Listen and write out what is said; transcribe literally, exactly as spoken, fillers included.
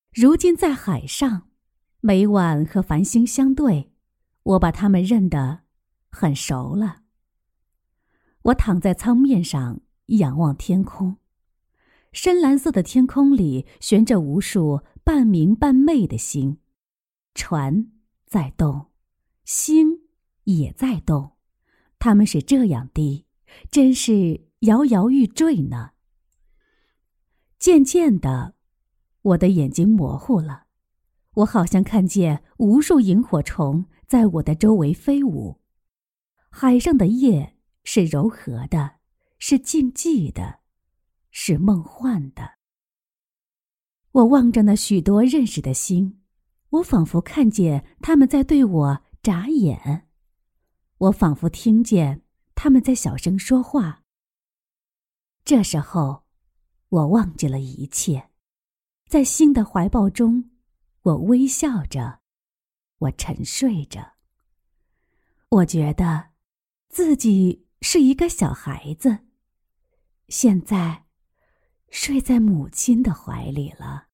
如今在海上，每晚和繁星相对，我把它们认得很熟了。我躺在舱面上仰望天空，深蓝色的天空里悬着无数半明半昧的星，船在动，星也在动，它们是这样低，真是摇摇欲坠呢。渐渐的，我的眼睛模糊了，我好像看见无数萤火虫在我的周围飞舞。海上的夜是柔和的，是静寂的，是梦幻的。我望着那许多认识的星，我仿佛看见他们在对我眨眼，我仿佛听见他们在小声说话。这时候，我忘记了一切，在星的怀抱中，我微笑着，我沉睡着。我觉得自己是一个小孩子，现在睡在母亲的怀里了。